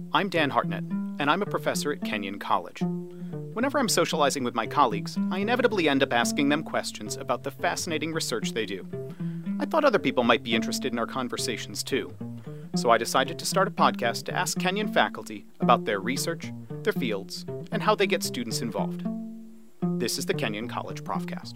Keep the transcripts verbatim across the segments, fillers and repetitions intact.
I'm Dan Hartnett, and I'm a professor at Kenyon College. Whenever I'm socializing with my colleagues, I inevitably end up asking them questions about the fascinating research they do. I thought other people might be interested in our conversations too. So I decided to start a podcast to ask Kenyon faculty about their research, their fields, and how they get students involved. This is the Kenyon College Profcast.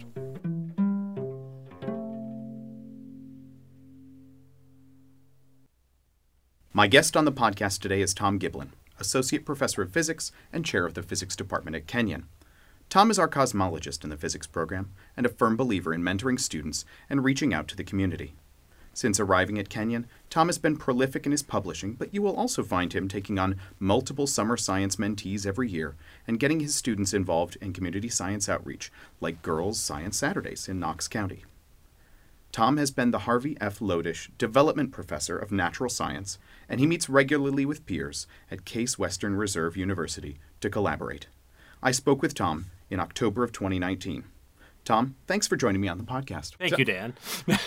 My guest on the podcast today is Tom Giblin, Associate Professor of Physics and Chair of the Physics Department at Kenyon. Tom is our cosmologist in the physics program and a firm believer in mentoring students and reaching out to the community. Since arriving at Kenyon, Tom has been prolific in his publishing, but you will also find him taking on multiple summer science mentees every year and getting his students involved in community science outreach, like Girls Science Saturdays in Knox County. Tom has been the Harvey F. Lodish Development Professor of Natural Science, and he meets regularly with peers at Case Western Reserve University to collaborate. I spoke with Tom in October of twenty nineteen. Tom, thanks for joining me on the podcast. Thank you, Dan.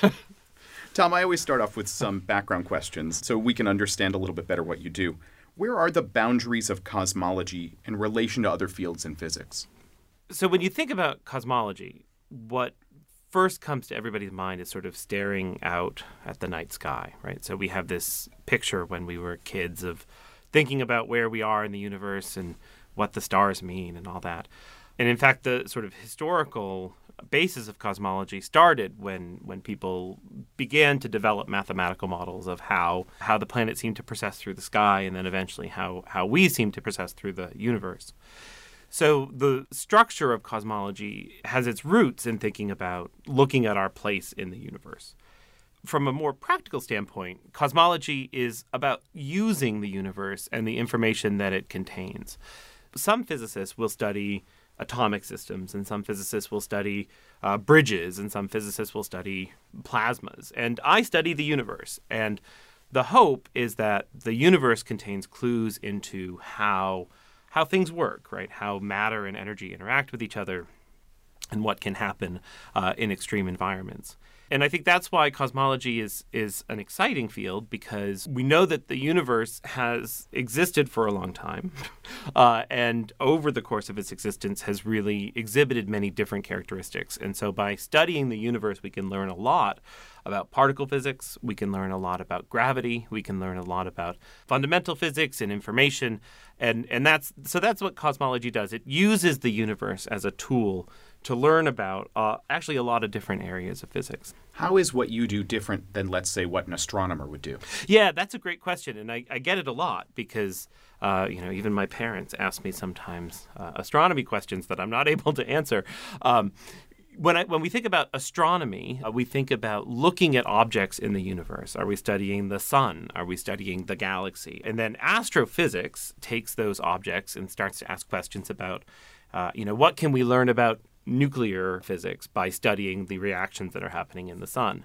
Tom, I always start off with some background questions so we can understand a little bit better what you do. Where are the boundaries of cosmology in relation to other fields in physics? So when you think about cosmology, what first comes to everybody's mind is sort of staring out at the night sky, right? So we have this picture when we were kids of thinking about where we are in the universe and what the stars mean and all that. And in fact, the sort of historical basis of cosmology started when when people began to develop mathematical models of how how the planets seem to process through the sky, and then eventually how how we seem to process through the universe. So the structure of cosmology has its roots in thinking about looking at our place in the universe. From a more practical standpoint, cosmology is about using the universe and the information that it contains. Some physicists will study atomic systems, and some physicists will study uh, bridges, and some physicists will study plasmas. And I study the universe. And the hope is that the universe contains clues into how how things work, right? How matter and energy interact with each other and what can happen uh, in extreme environments. And I think that's why cosmology is is an exciting field, because we know that the universe has existed for a long time uh, and over the course of its existence has really exhibited many different characteristics. And so by studying the universe, we can learn a lot about particle physics, we can learn a lot about gravity, we can learn a lot about fundamental physics and information. And, and that's so that's what cosmology does. It uses the universe as a tool to learn about uh, actually a lot of different areas of physics. How is what you do different than, let's say, what an astronomer would do? Yeah, that's a great question, and I, I get it a lot because, uh, you know, even my parents ask me sometimes uh, astronomy questions that I'm not able to answer. Um, When I, when we think about astronomy, uh, we think about looking at objects in the universe. Are we studying the sun? Are we studying the galaxy? And then astrophysics takes those objects and starts to ask questions about, uh, you know, what can we learn about nuclear physics by studying the reactions that are happening in the sun?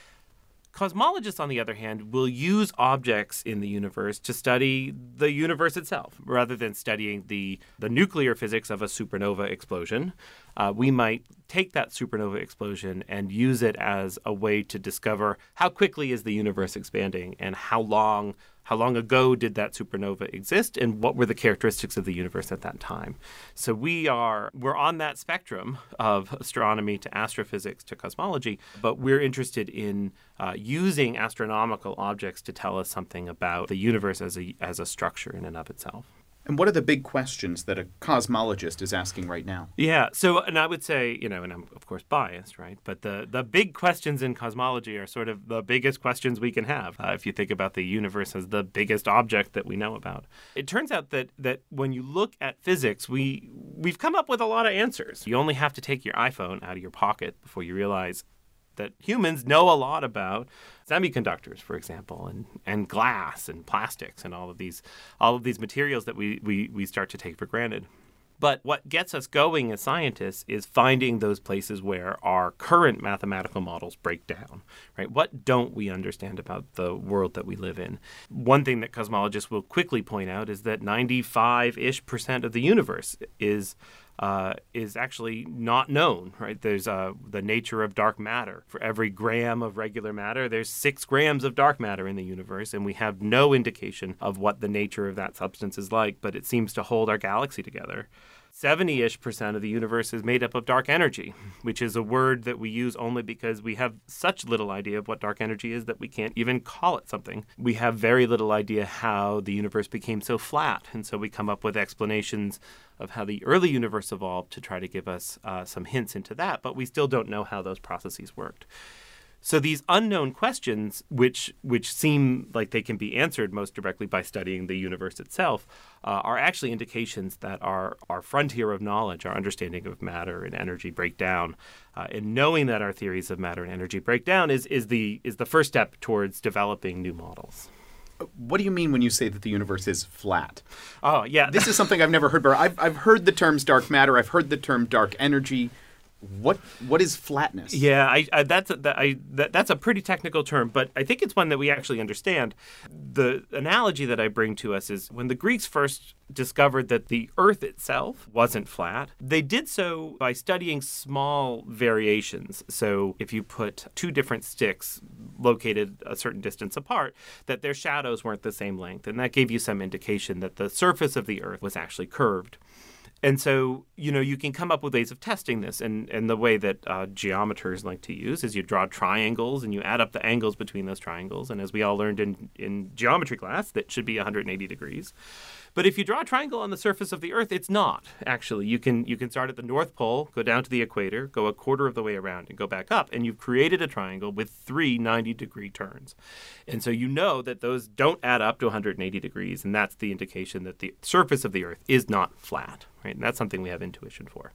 Cosmologists, on the other hand, will use objects in the universe to study the universe itself. Rather than studying the, the nuclear physics of a supernova explosion, uh, we might take that supernova explosion and use it as a way to discover how quickly is the universe expanding and how long how long ago did that supernova exist and what were the characteristics of the universe at that time. So we are we're on that spectrum of astronomy to astrophysics to cosmology, but we're interested in uh, using astronomical objects to tell us something about the universe as a as a structure in and of itself. And what are the big questions that a cosmologist is asking right now? Yeah, so, and I would say, you know, and I'm, of course, biased, right? But the, the big questions in cosmology are sort of the biggest questions we can have, uh, if you think about the universe as the biggest object that we know about. It turns out that that when you look at physics, we, we've come up with a lot of answers. You only have to take your iPhone out of your pocket before you realize that humans know a lot about semiconductors, for example, and, and glass and plastics and all of these all of these materials that we, we, we start to take for granted. But what gets us going as scientists is finding those places where our current mathematical models break down, right? What don't we understand about the world that we live in? One thing that cosmologists will quickly point out is that ninety-five-ish percent of the universe is uh, is actually not known, right? There's uh, the nature of dark matter. For every gram of regular matter, there's six grams of dark matter in the universe, and we have no indication of what the nature of that substance is like, but it seems to hold our galaxy together. seventy-ish percent of the universe is made up of dark energy, which is a word that we use only because we have such little idea of what dark energy is that we can't even call it something. We have very little idea how the universe became so flat, and so we come up with explanations of how the early universe evolved to try to give us uh, some hints into that, but we still don't know how those processes worked. So these unknown questions, which which seem like they can be answered most directly by studying the universe itself, uh, are actually indications that our, our frontier of knowledge, our understanding of matter and energy break down. Uh, and knowing that our theories of matter and energy break down is, is the is the first step towards developing new models. What do you mean when you say that the universe is flat? Oh, yeah. This is something I've never heard before. I've, I've heard the terms dark matter. I've heard the term dark energy. What what is flatness? Yeah, I, I, that's a, that, I, that, that's a pretty technical term, but I think it's one that we actually understand. The analogy that I bring to us is when the Greeks first discovered that the Earth itself wasn't flat, they did so by studying small variations. So if you put two different sticks located a certain distance apart, that their shadows weren't the same length, and that gave you some indication that the surface of the Earth was actually curved. And so, you know, you can come up with ways of testing this. And, and the way that uh, geometers like to use is you draw triangles and you add up the angles between those triangles. And as we all learned in, in geometry class, that should be one hundred eighty degrees. But if you draw a triangle on the surface of the Earth, it's not, actually. You can you can start at the North Pole, go down to the equator, go a quarter of the way around, and go back up. And you've created a triangle with three ninety-degree turns. And so you know that those don't add up to one hundred eighty degrees, and that's the indication that the surface of the Earth is not flat, right? And that's something we have intuition for.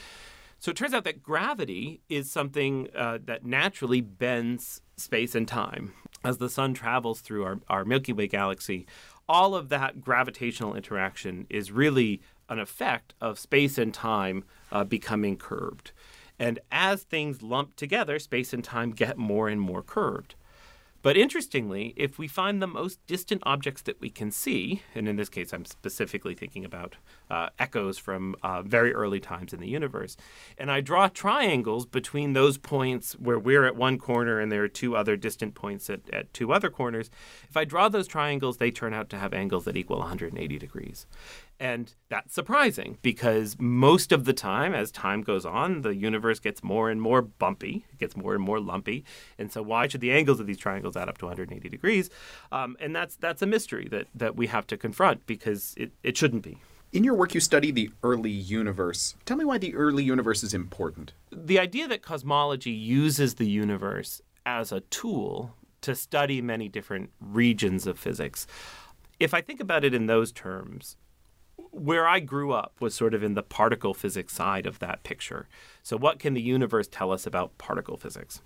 So it turns out that gravity is something uh, that naturally bends space and time. As the sun travels through our, our Milky Way galaxy, all of that gravitational interaction is really an effect of space and time uh, becoming curved. And as things lump together, space and time get more and more curved. But interestingly, if we find the most distant objects that we can see, and in this case I'm specifically thinking about uh, echoes from uh, very early times in the universe, and I draw triangles between those points where we're at one corner and there are two other distant points at, at two other corners, if I draw those triangles, they turn out to have angles that equal one hundred eighty degrees. And that's surprising because most of the time, as time goes on, the universe gets more and more bumpy, it gets more and more lumpy. And so why should the angles of these triangles add up to one hundred eighty degrees? Um, and that's that's a mystery that, that we have to confront because it, it shouldn't be. In your work, you study the early universe. Tell me why the early universe is important. The idea that cosmology uses the universe as a tool to study many different regions of physics. If I think about it in those terms, where I grew up was sort of in the particle physics side of that picture. So what can the universe tell us about particle physics?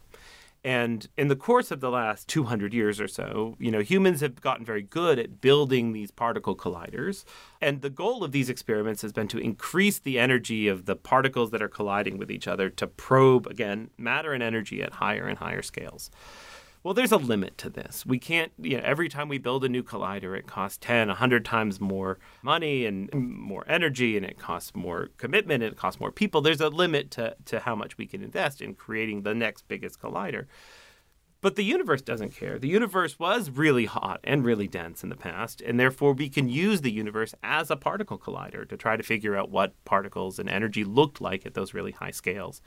And in the course of the last two hundred years or so, you know, humans have gotten very good at building these particle colliders. And the goal of these experiments has been to increase the energy of the particles that are colliding with each other to probe, again, matter and energy at higher and higher scales. Well, there's a limit to this. We can't, you know, every time we build a new collider, it costs ten, one hundred times more money and more energy, and it costs more commitment, and it costs more people. There's a limit to, to how much we can invest in creating the next biggest collider. But the universe doesn't care. The universe was really hot and really dense in the past, and therefore we can use the universe as a particle collider to try to figure out what particles and energy looked like at those really high scales.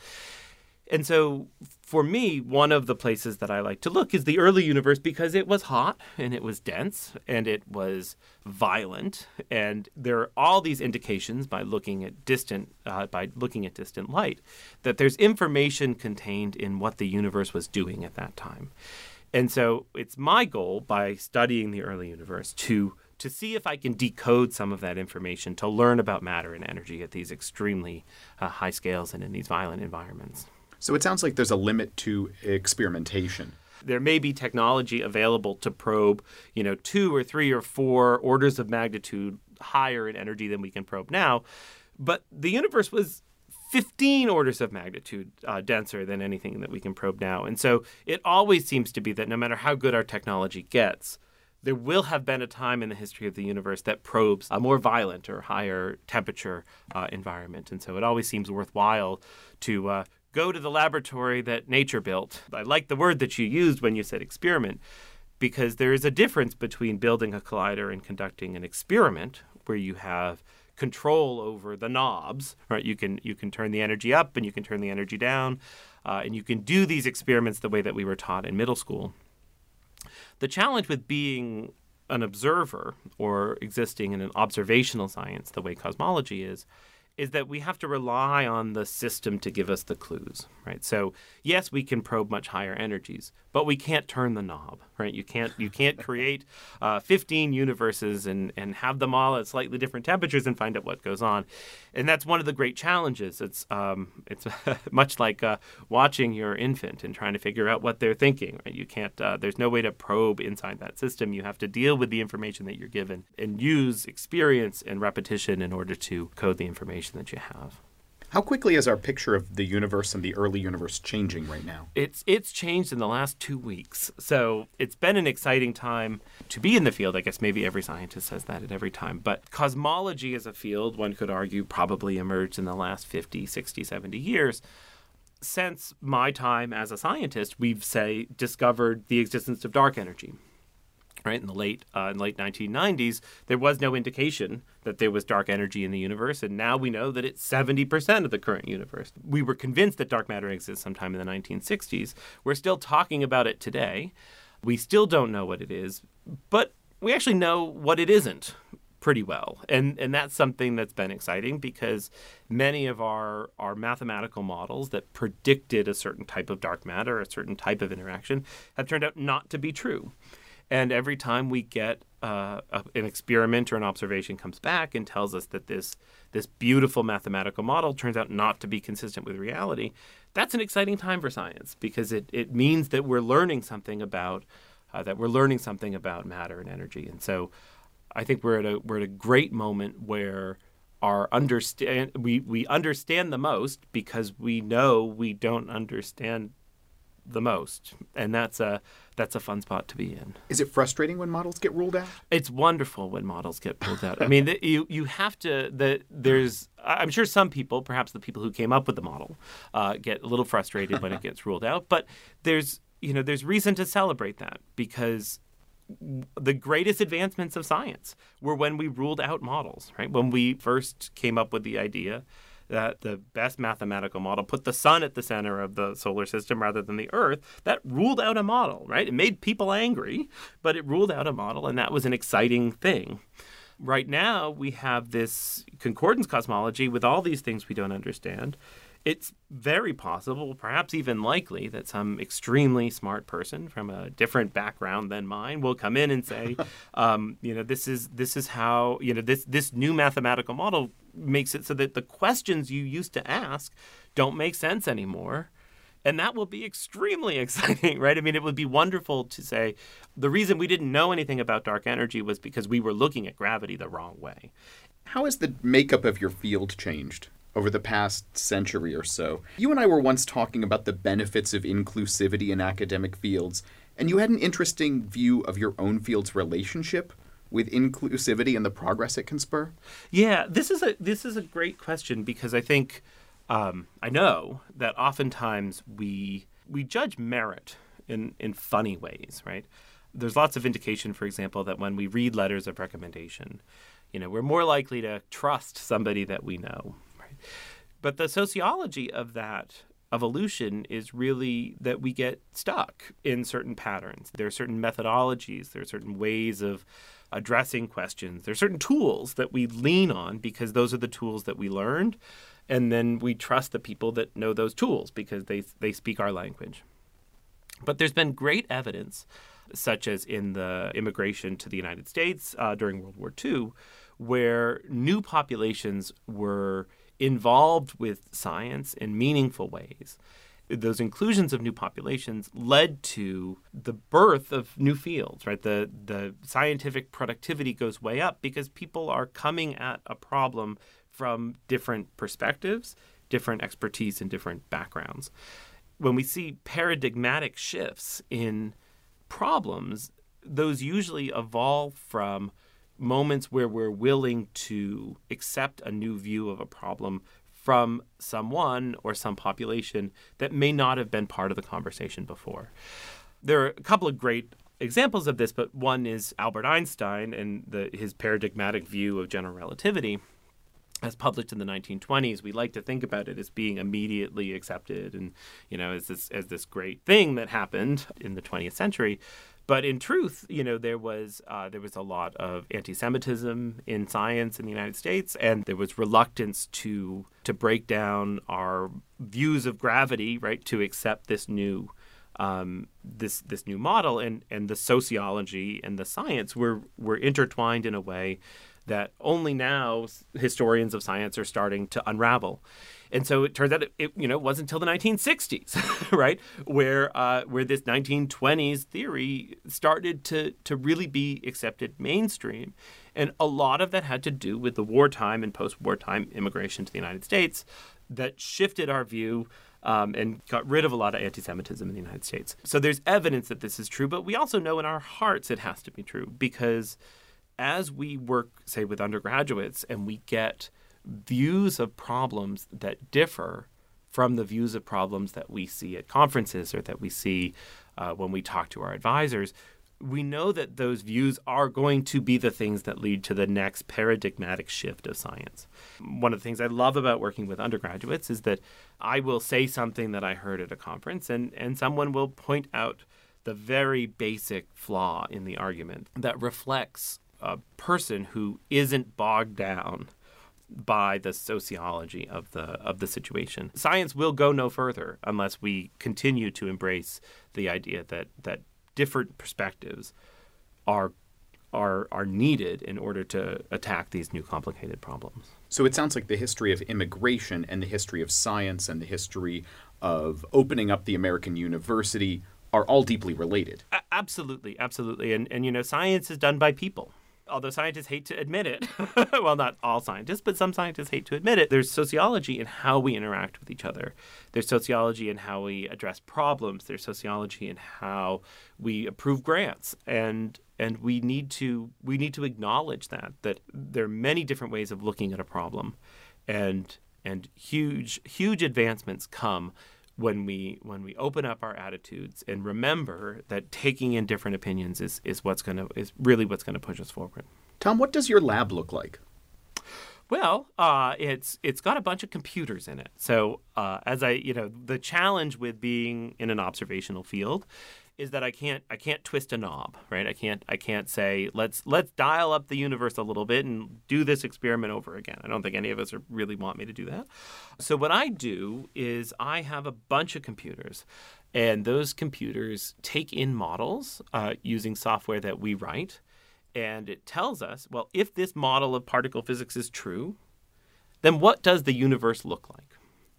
And so for me, one of the places that I like to look is the early universe because it was hot and it was dense and it was violent. And there are all these indications by looking at distant uh, by looking at distant light that there's information contained in what the universe was doing at that time. And so it's my goal by studying the early universe to to see if I can decode some of that information to learn about matter and energy at these extremely uh, high scales and in these violent environments. So it sounds like there's a limit to experimentation. There may be technology available to probe, you know, two or three or four orders of magnitude higher in energy than we can probe now. But the universe was fifteen orders of magnitude uh, denser than anything that we can probe now. And so it always seems to be that no matter how good our technology gets, there will have been a time in the history of the universe that probes a more violent or higher temperature uh, environment. And so it always seems worthwhile to uh, go to the laboratory that nature built. I like the word that you used when you said experiment, because there is a difference between building a collider and conducting an experiment where you have control over the knobs, right? You can you can turn the energy up and you can turn the energy down, uh, and you can do these experiments the way that we were taught in middle school. The challenge with being an observer or existing in an observational science, the way cosmology is, is that we have to rely on the system to give us the clues, right? So yes, we can probe much higher energies, but we can't turn the knob, right? You can't you can't create uh, fifteen universes and, and have them all at slightly different temperatures and find out what goes on. And that's one of the great challenges. It's um, it's much like uh, watching your infant and trying to figure out what they're thinking, right? You can't, uh, there's no way to probe inside that system. You have to deal with the information that you're given and use experience and repetition in order to code the information that you have. How quickly is our picture of the universe and the early universe changing right now? It's it's changed in the last two weeks. So it's been an exciting time to be in the field. I guess maybe every scientist says that at every time. But cosmology as a field, one could argue, probably emerged in the last fifty, sixty, seventy years. Since my time as a scientist, we've, say, discovered the existence of dark energy. Right in the late uh, in the late nineteen nineties, there was no indication that there was dark energy in the universe, and now we know that it's seventy percent of the current universe. We were convinced that dark matter exists sometime in the nineteen sixties. We're still talking about it today. We still don't know what it is, but we actually know what it isn't pretty well, and and that's something that's been exciting because many of our our mathematical models that predicted a certain type of dark matter, a certain type of interaction, have turned out not to be true. And every time we get uh, a, an experiment or an observation comes back and tells us that this this beautiful mathematical model turns out not to be consistent with reality, that's an exciting time for science because it, it means that we're learning something about uh, that we're learning something about matter and energy. And so I think we're at a we're at a great moment where our understand we, we understand the most because we know we don't understand the most, and that's a that's a fun spot to be in. Is it frustrating when models get ruled out? It's wonderful when models get ruled out. I mean, the, you you have to. The, there's I'm sure some people, perhaps the people who came up with the model, uh, get a little frustrated when it gets ruled out. But there's you know there's reason to celebrate that because the greatest advancements of science were when we ruled out models. Right when we first came up with the idea that the best mathematical model put the sun at the center of the solar system rather than the Earth, that ruled out a model, right? It made people angry, but it ruled out a model, and that was an exciting thing. Right now, we have this concordance cosmology with all these things we don't understand. It's very possible, perhaps even likely, that some extremely smart person from a different background than mine will come in and say, um, you know, this is this is how, you know, this this new mathematical model makes it so that the questions you used to ask don't make sense anymore. And that will be extremely exciting, right? I mean, it would be wonderful to say the reason we didn't know anything about dark energy was because we were looking at gravity the wrong way. How has the makeup of your field changed over the past century or so? You and I were once talking about the benefits of inclusivity in academic fields, and you had an interesting view of your own field's relationship with inclusivity and the progress it can spur. Yeah, this is a this is a great question because I think um, I know that oftentimes we we judge merit in in funny ways, right? There's lots of indication, for example, that when we read letters of recommendation, you know, we're more likely to trust somebody that we know. But the sociology of that evolution is really that we get stuck in certain patterns. There are certain methodologies. There are certain ways of addressing questions. There are certain tools that we lean on because those are the tools that we learned. And then we trust the people that know those tools because they they speak our language. But there's been great evidence, such as in the immigration to the United States uh, during World War Two, where new populations were involved with science in meaningful ways. Those inclusions of new populations led to the birth of new fields, right? The the scientific productivity goes way up because people are coming at a problem from different perspectives, different expertise, and different backgrounds. When we see paradigmatic shifts in problems, those usually evolve from moments where we're willing to accept a new view of a problem from someone or some population that may not have been part of the conversation before. There are a couple of great examples of this, but one is Albert Einstein and the, his paradigmatic view of general relativity. As published in the nineteen twenties, we like to think about it as being immediately accepted and, you know, as this as this great thing that happened in the twentieth century. But in truth, you know, there was uh, there was a lot of anti-Semitism in science in the United States, and there was reluctance to to break down our views of gravity, right, to accept this new um, this this new model, and and the sociology and the science were were intertwined in a way that only now historians of science are starting to unravel. And so it turns out it, it you know wasn't until the nineteen sixties, right, where uh, where this nineteen twenties theory started to to really be accepted mainstream. And a lot of that had to do with the wartime and post-wartime immigration to the United States that shifted our view um, and got rid of a lot of anti-Semitism in the United States. So there's evidence that this is true, but we also know in our hearts it has to be true, because as we work, say, with undergraduates and we get views of problems that differ from the views of problems that we see at conferences or that we see uh, when we talk to our advisors, we know that those views are going to be the things that lead to the next paradigmatic shift of science. One of the things I love about working with undergraduates is that I will say something that I heard at a conference, and, and someone will point out the very basic flaw in the argument that reflects a person who isn't bogged down by the sociology of the of the situation. Science will go no further unless we continue to embrace the idea that that different perspectives are are are needed in order to attack these new complicated problems. So it sounds like the history of immigration and the history of science and the history of opening up the American university are all deeply related. A- absolutely, absolutely. And and you know, science is done by people. Although scientists hate to admit it, well, not all scientists, but some scientists hate to admit it, there's sociology in how we interact with each other. There's sociology in how we address problems. There's sociology in how we approve grants. And and we need to we need to acknowledge that, that there are many different ways of looking at a problem. And and huge, huge advancements come when we when we open up our attitudes and remember that taking in different opinions is, is what's going to is really what's going to push us forward. Tom, what does your lab look like? Well, uh, it's it's got a bunch of computers in it. So uh, as I you know the challenge with being in an observational field is that I can't I can't twist a knob, right? I can't I can't say let's let's dial up the universe a little bit and do this experiment over again. I don't think any of us are, really want me to do that. So what I do is I have a bunch of computers, and those computers take in models uh, using software that we write, and it tells us, well, if this model of particle physics is true, then what does the universe look like?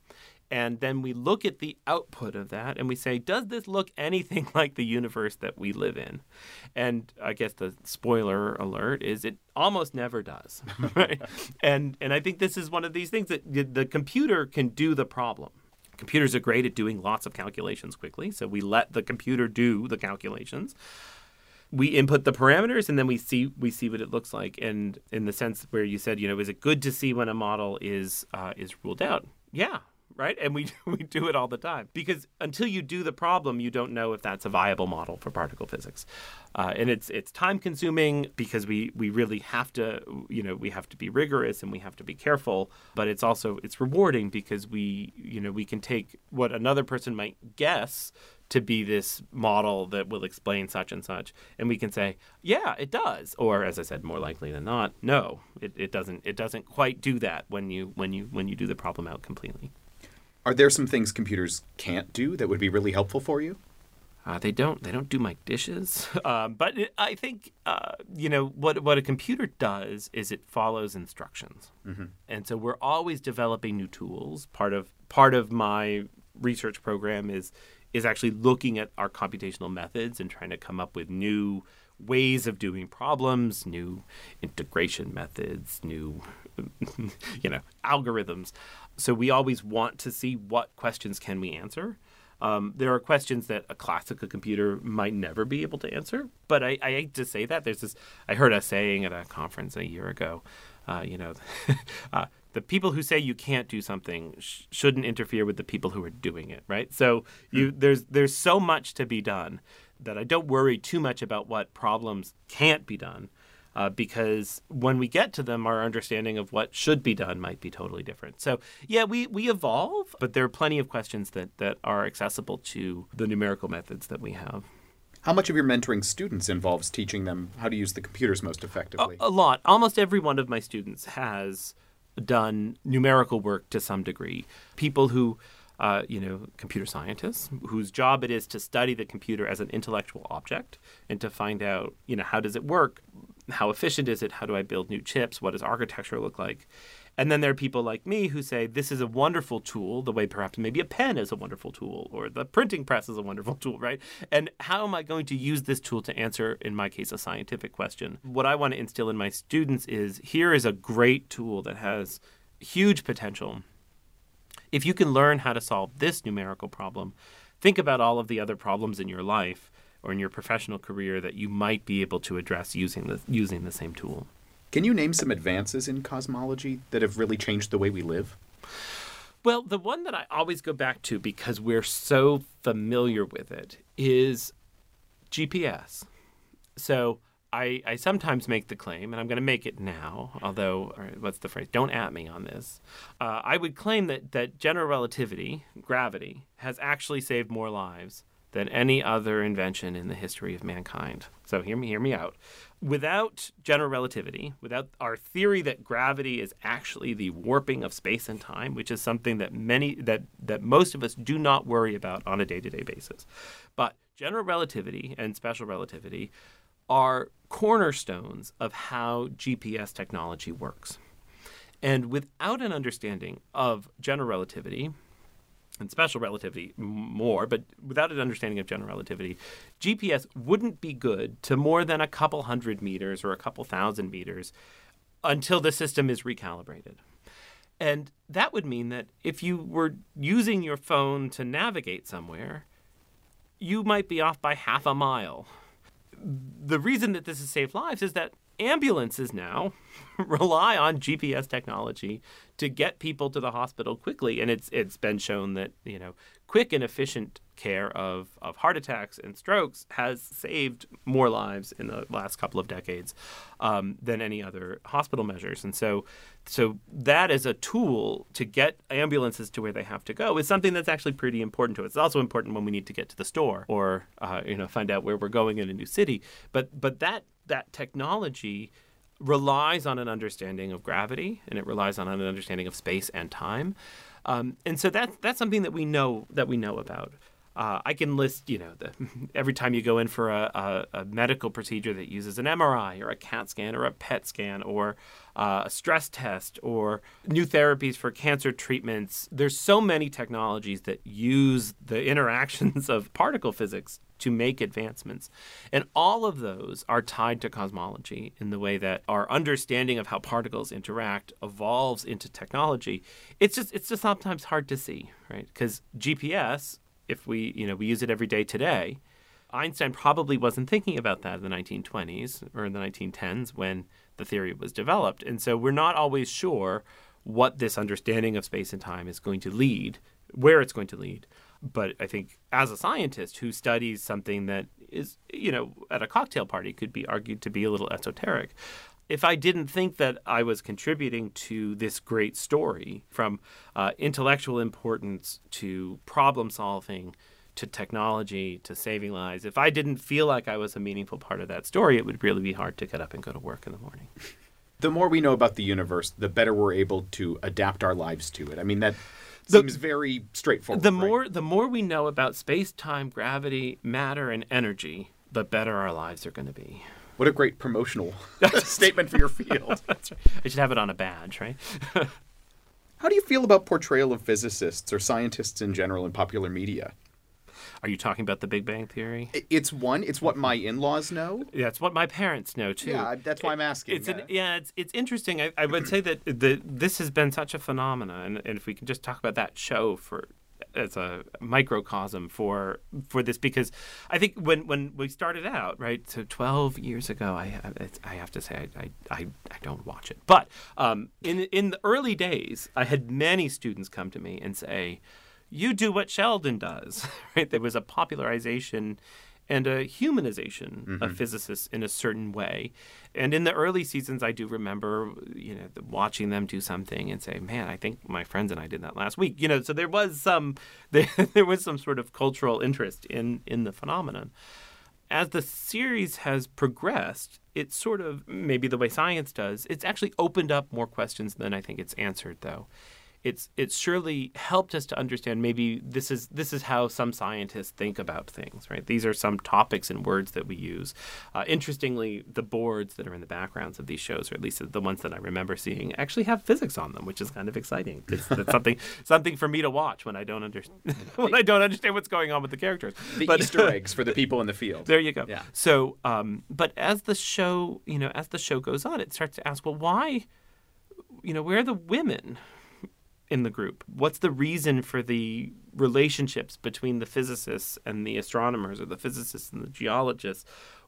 And then we look at the output of that and we say, does this look anything like the universe that we live in? And I guess the spoiler alert is it almost never does. Right? and and I think this is one of these things that the computer can do the problem. Computers are great at doing lots of calculations quickly, so we let the computer do the calculations. We input the parameters and then we see we see what it looks like. And in the sense where you said, you know, is it good to see when a model is uh, is ruled out? Yeah. Right? And we we do it all the time. Because until you do the problem, you don't know if that's a viable model for particle physics. Uh, and it's it's time consuming because we, we really have to, you know, we have to be rigorous and we have to be careful. But it's also, it's rewarding because we, you know, we can take what another person might guess to be this model that will explain such and such. And we can say, yeah, it does. Or as I said, more likely than not, no, it, it doesn't it doesn't quite do that when you when you when you do the problem out completely. Are there some things computers can't do that would be really helpful for you? Uh, they don't. They don't do my dishes. Um, but it, I think uh, you know what. What a computer does is it follows instructions, mm-hmm. and so we're always developing new tools. Part of part of my research program is is actually looking at our computational methods and trying to come up with new ways of doing problems, new integration methods, new you know algorithms. So we always want to see what questions can we answer. Um, there are questions that a classical computer might never be able to answer. But I, I hate to say that. There's this. I heard a saying at a conference a year ago. Uh, you know, uh, the people who say you can't do something sh- shouldn't interfere with the people who are doing it. Right. So you, mm. there's there's so much to be done that I don't worry too much about what problems can't be done. Uh, because when we get to them, our understanding of what should be done might be totally different. So, yeah, we, we evolve, but there are plenty of questions that, that are accessible to the numerical methods that we have. How much of your mentoring students involves teaching them how to use the computers most effectively? A, a lot. Almost every one of my students has done numerical work to some degree. People who, uh, you know, computer scientists, whose job it is to study the computer as an intellectual object and to find out, you know, how does it work? How efficient is it? How do I build new chips? What does architecture look like? And then there are people like me who say this is a wonderful tool, the way perhaps maybe a pen is a wonderful tool or the printing press is a wonderful tool, right? And how am I going to use this tool to answer, in my case, a scientific question? What I want to instill in my students is here is a great tool that has huge potential. If you can learn how to solve this numerical problem, think about all of the other problems in your life or in your professional career that you might be able to address using the using the same tool. Can you name some advances in cosmology that have really changed the way we live? Well, the one that I always go back to because we're so familiar with it is G P S. So I, I sometimes make the claim, and I'm going to make it now, although, all right, what's the phrase? Don't at me on this. Uh, I would claim that, that general relativity, gravity, has actually saved more lives than any other invention in the history of mankind. So hear me, hear me out. Without general relativity, without our theory that gravity is actually the warping of space and time, which is something that many that that most of us do not worry about on a day-to-day basis. But general relativity and special relativity are cornerstones of how G P S technology works. And without an understanding of general relativity, and special relativity more, but without an understanding of general relativity, G P S wouldn't be good to more than a couple hundred meters or a couple thousand meters until the system is recalibrated. And that would mean that if you were using your phone to navigate somewhere, you might be off by half a mile. The reason that this has saved lives is that ambulances now rely on G P S technology to get people to the hospital quickly. And it's it's been shown that, you know, quick and efficient care of, of heart attacks and strokes has saved more lives in the last couple of decades um, than any other hospital measures. And so so that is a tool to get ambulances to where they have to go is something that's actually pretty important to us. It's also important when we need to get to the store or, uh, you know, find out where we're going in a new city. But but that that technology relies on an understanding of gravity, and it relies on an understanding of space and time, um, and so that's that's something that we know that we know about. Uh, I can list, you know, the, every time you go in for a, a, a medical procedure that uses an M R I or a CAT scan or a P E T scan or uh, a stress test or new therapies for cancer treatments. There's so many technologies that use the interactions of particle physics to make advancements. And all of those are tied to cosmology in the way that our understanding of how particles interact evolves into technology. It's just it's just sometimes hard to see, right? Because G P S, if we, you know, we use it every day today, Einstein probably wasn't thinking about that in the nineteen twenties or in the nineteen tens when the theory was developed. And so we're not always sure what this understanding of space and time is going to lead, where it's going to lead. But I think as a scientist who studies something that is, you know, at a cocktail party could be argued to be a little esoteric, if I didn't think that I was contributing to this great story from uh, intellectual importance to problem solving to technology to saving lives, if I didn't feel like I was a meaningful part of that story, it would really be hard to get up and go to work in the morning. The more we know about the universe, the better we're able to adapt our lives to it. I mean, that seems the, very straightforward. The right? more the more we know about space, time, gravity, matter, and energy, the better our lives are going to be. What a great promotional statement for your field. That's right. I should have it on a badge, right? How do you feel about portrayal of physicists or scientists in general in popular media? Are you talking about the Big Bang Theory? It's one. It's what my in-laws know. Yeah, it's what my parents know, too. Yeah, that's why I'm asking. It's an, yeah, it's it's interesting. I, I would say that the, this has been such a phenomenon, and, and if we can just talk about that show for as a microcosm for for this, because I think when, when we started out, right, so twelve years ago, I I have to say I I, I don't watch it, but um, in in the early days, I had many students come to me and say, "You do what Sheldon does," right? There was a popularization and a humanization mm-hmm. of physicists in a certain way. And in the early seasons, I do remember, you know, watching them do something and say, man, I think my friends and I did that last week. You know, so there was some there, there was some sort of cultural interest in, in the phenomenon. As the series has progressed, it's sort of, maybe the way science does, it's actually opened up more questions than I think it's answered, though. It's it's surely helped us to understand maybe this is this is how some scientists think about things, right? These are some topics and words that we use. Uh, interestingly, the boards that are in the backgrounds of these shows, or at least the ones that I remember seeing, actually have physics on them, which is kind of exciting. It's, it's something something for me to watch when I don't understand when I don't understand what's going on with the characters. The but, Easter eggs for the people in the field. There you go. Yeah. So, um, but as the show, you know, as the show goes on, it starts to ask, well, why, you know, where are the women in the group? What's the reason for the relationships between the physicists and the astronomers, or the physicists and the geologists?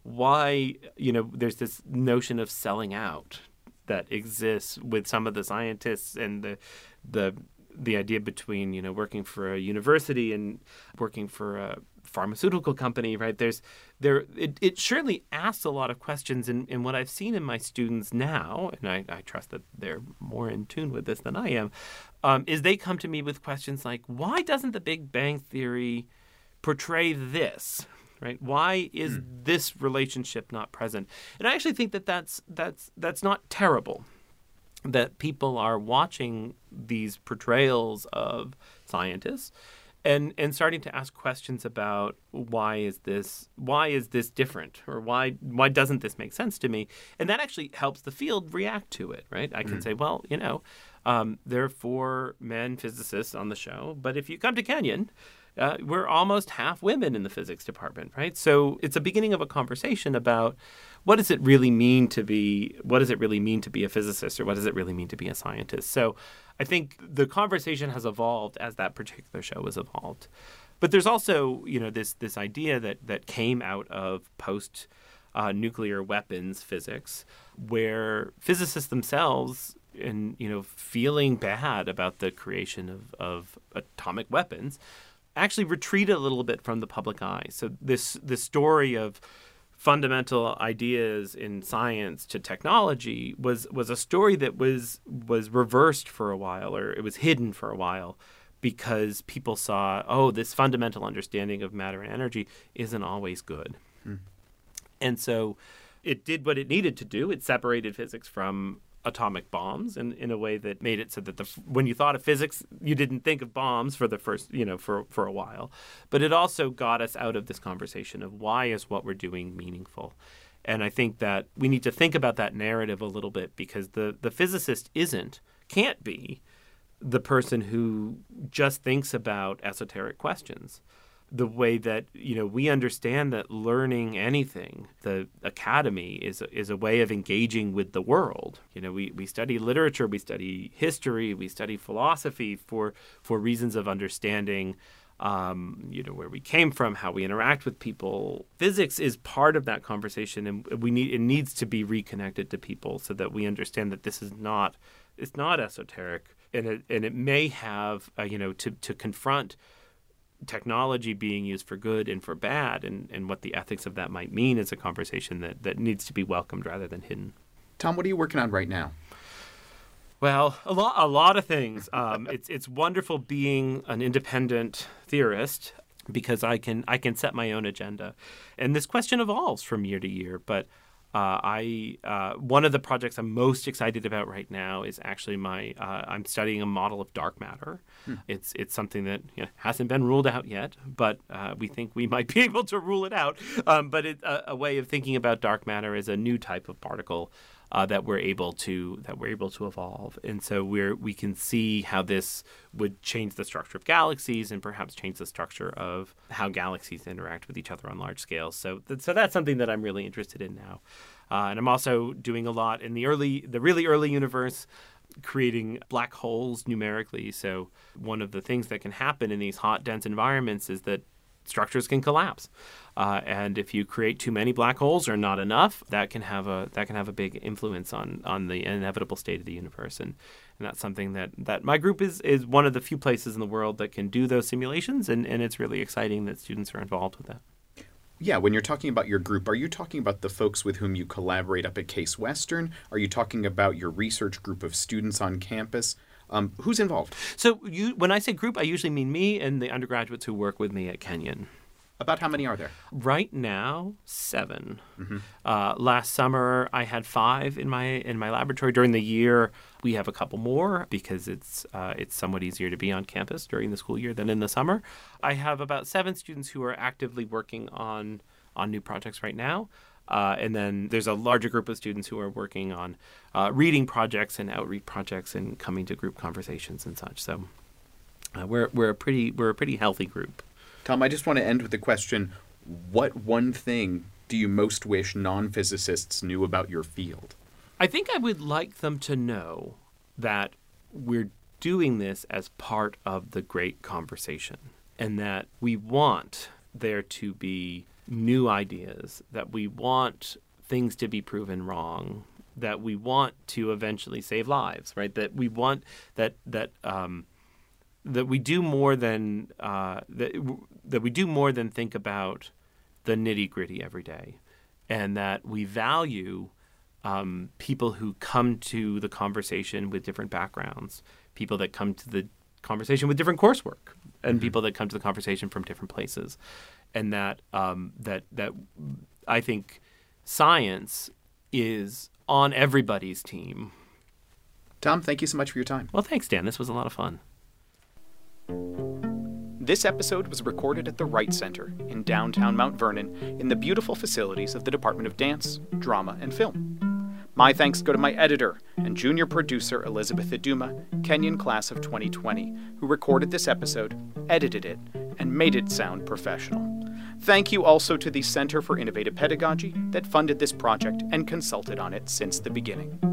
Why, you know, there's this notion of selling out that exists with some of the scientists, and the the the idea between, you know, working for a university and working for a pharmaceutical company, right? There's there it, it surely asks a lot of questions, and, and what I've seen in my students now, and I, I trust that they're more in tune with this than I am, um, is they come to me with questions like, why doesn't the Big Bang Theory portray this? Right? Why is mm. this relationship not present? And I actually think that that's that's that's not terrible, that people are watching these portrayals of scientists and and starting to ask questions about why is this why is this different, or why why doesn't this make sense to me? And that actually helps the field react to it, right? I can mm. say, well, you know, um, there are four men physicists on the show, but if you come to Kenyon, Uh, we're almost half women in the physics department, right? So it's a beginning of a conversation about what does it really mean to be, what does it really mean to be a physicist, or what does it really mean to be a scientist? So I think the conversation has evolved as that particular show has evolved. But there's also, you know, this this idea that that came out of post uh, nuclear weapons physics, where physicists themselves, and you know, feeling bad about the creation of, of atomic weapons, actually retreated a little bit from the public eye. So this this story of fundamental ideas in science to technology was was a story that was was reversed for a while, or it was hidden for a while, because people saw, oh, this fundamental understanding of matter and energy isn't always good. Hmm. And so it did what it needed to do. It separated physics from atomic bombs in, in a way that made it so that the when you thought of physics, you didn't think of bombs for the first, you know, for, for a while. But it also got us out of this conversation of why is what we're doing meaningful. And I think that we need to think about that narrative a little bit, because the, the physicist isn't, can't be, the person who just thinks about esoteric questions. The way that, you know, we understand that learning anything, the academy is is a way of engaging with the world. You know, we, we study literature, we study history, we study philosophy for for reasons of understanding, um, you know, where we came from, how we interact with people. Physics is part of that conversation, and we need it needs to be reconnected to people so that we understand that this is not it's not esoteric, and it and it may have uh, you know to to confront technology being used for good and for bad, and, and what the ethics of that might mean, is a conversation that, that needs to be welcomed rather than hidden. Tom, what are you working on right now? Well, a lot, a lot of things. Um, it's it's wonderful being an independent theorist, because I can I can set my own agenda, and this question evolves from year to year. But uh, I uh, one of the projects I'm most excited about right now is actually my uh, I'm studying a model of dark matter. Hmm. It's it's something that, you know, hasn't been ruled out yet, but uh, we think we might be able to rule it out. Um, but it, a, a way of thinking about dark matter is a new type of particle uh, that we're able to that we're able to evolve, and so we're we can see how this would change the structure of galaxies, and perhaps change the structure of how galaxies interact with each other on large scales. So th- so that's something that I'm really interested in now, uh, and I'm also doing a lot in the early the really early universe. creating black holes numerically. So one of the things that can happen in these hot, dense environments is that structures can collapse. Uh, and if you create too many black holes or not enough, that can have a that can have a big influence on on the inevitable state of the universe. And and that's something that, that my group is is one of the few places in the world that can do those simulations, and, and it's really exciting that students are involved with that. Yeah, when you're talking about your group, are you talking about the folks with whom you collaborate up at Case Western? Are you talking about your research group of students on campus? Um, who's involved? So you, when I say group, I usually mean me and the undergraduates who work with me at Kenyon. About how many are there? Right now, seven. Mm-hmm. Uh, last summer, I had five in my in my laboratory. During the year, we have a couple more because it's uh, it's somewhat easier to be on campus during the school year than in the summer. I have about seven students who are actively working on on new projects right now. Uh, and then there's a larger group of students who are working on uh, reading projects and outreach projects and coming to group conversations and such. So uh, we're we're a pretty we're a pretty healthy group. Tom, I just want to end with the question, what one thing do you most wish non-physicists knew about your field? I think I would like them to know that we're doing this as part of the great conversation, and that we want there to be new ideas, that we want things to be proven wrong, that we want to eventually save lives, right? That we want that that um, that we do more than uh, that that we do more than think about the nitty gritty every day, and that we value um, people who come to the conversation with different backgrounds, people that come to the conversation with different coursework, and mm-hmm. people that come to the conversation from different places. And that um, that that I think science is on everybody's team. Tom, thank you so much for your time. Well, thanks, Dan. This was a lot of fun. This episode was recorded at the Wright Center in downtown Mount Vernon in the beautiful facilities of the Department of Dance, Drama, and Film. My thanks go to my editor and junior producer, Elizabeth Iduma, Kenyon class of twenty twenty, who recorded this episode, edited it, and made it sound professional. Thank you also to the Center for Innovative Pedagogy that funded this project and consulted on it since the beginning.